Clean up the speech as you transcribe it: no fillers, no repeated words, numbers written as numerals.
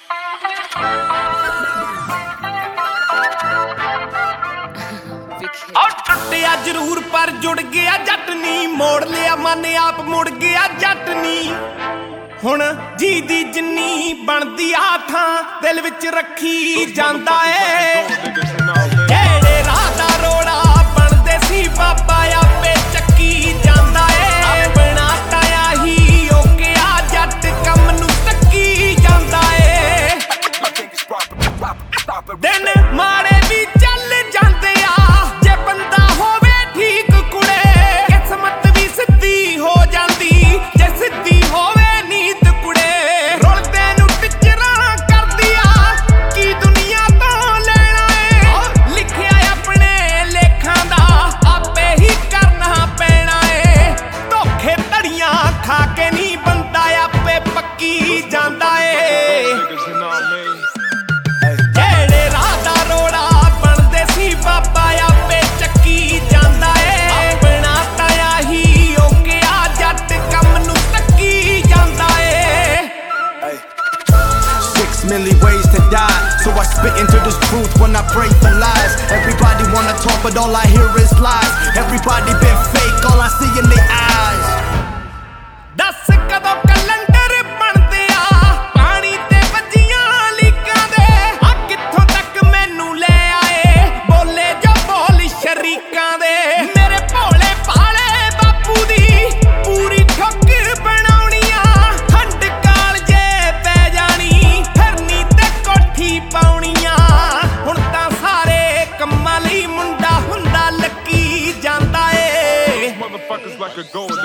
ਟੁੱਟਿਆ ਜ਼ਰੂਰ ਪਰ ਜੁੜ ਗਿਆ ਜੱਟ ਨੀ, ਮੋੜ ਲਿਆ ਮਨ ਆਪ ਮੁੜ ਗਿਆ ਜੱਟ ਨੀ। ਹੁਣ ਜੀ ਦੀ ਜਿੰਨੀ ਬਣਦੀ ਆ ਥਾਂ ਦਿਲ ਵਿੱਚ ਰੱਖੀ ਜਾਂਦਾ ਏ। ਜਿਹੜੇ ਰਾਹ ਦਾ ਰੋੜਾ ਬਣਦੇ ਸੀ ਬਾਬਾ ਆਪੇ ਚੱਕੀ ਜਾਂਦਾ ਏ। ਆਪਣਾ ਤਾਇਆ ਹੀ ਓਕਿਆ ਜੱਟ ਕੰਮ ਨੂੰ ਤੱਕੀ ਜਾਂਦਾ ਏ। ਦਿਨ ਮਾੜੇ ਵੀ ਚੱਲ ਜਾਂਦੇ ਆ ਜੇ ਬੰਦਾ ਹੋਵੇ ਠੀਕ ਕੁੜੇ। ਕਿਸਮਤ ਵੀ ਸਿੱਧੀ ਹੋ ਜਾਂਦੀ ਜੇ ਸਿੱਧੀ ਹੋਵੇ ਨੀਤ ਕੁੜੇ। ਰੁਲਦੇ ਨੂੰ ਟਿਚਰਾਂ ਕਰਦੀ ਆ ਕੀ ਦੁਨੀਆ ਤੋਂ ਲੈਣਾ ਏ। ਲਿਖਿਆ ਆਪਣੇ ਲੇਖਾਂ ਦਾ ਆਪੇ ਹੀ ਕਰਨਾ ਪੈਣਾ ਏ। ਧੋਖੇ ਧੜੀਆਂ ਖਾ ਕੇ ਨਹੀਂ ਬੰਦਾ ਆਪੇ ਪੱਕੀ ਜਾਂਦਾ ਏ। ਜਿਹੜੇ ਰਾਹ ਦਾ ਰੋੜਾ ਬਣਦੇ ਸੀ ਬਾਬਾ ਆਪੇ ਚੱਕੀ ਜਾਂਦਾ ਏ। ਆਪਣਾ ਤਾਇਆ ਹੀ ਓਕਿਆ ਜੱਟ ਕੰਮ ਨੂੰ ਤੱਕੀ ਜਾਂਦਾ ਏ। 6 million ways to die, so I spit into this truth when I break the lies. Everybody wanna talk but all I hear is lies. Everybody been fake, all I see in their eyes. ਦੱਸ ਕਦੋਂ calendar ਬਣਦੇ ਆ ਪਾਣੀ ਤੇ ਵੱਜੀਆਂ ਲੀਕਾਂ ਦੇ। ਆ ਕਿੱਥੋਂ ਤੱਕ ਮੈਨੂੰ ਲੈ ਆਏ ਬੋਲੇ ਜੋ ਬੋਲ ਸ਼ਰੀਕਾਂ ਦੇ। ਮੇਰੇ ਭੋਲੇ ਭਾਲੇ ਬਾਪੂ ਦੀ ਪੂਰੀ ਠੋਕਰ ਬਣਾਉਣੀਆਂ। ਖੰਡ ਕਾਲਜੇ ਪੈ ਜਾਣੀ ਫਿਰਨੀ ਤੇ ਕੋਠੀ ਪਾਉਣੀਆਂ। ਹੁਣ ਤਾਂ ਸਾਰੇ ਕੰਮਾਂ ਲਈ ਮੁੰਡਾ ਹੁੰਦਾ ਲੱਕੀ ਜਾਂਦਾ ਏ। Motherfuckers like a gold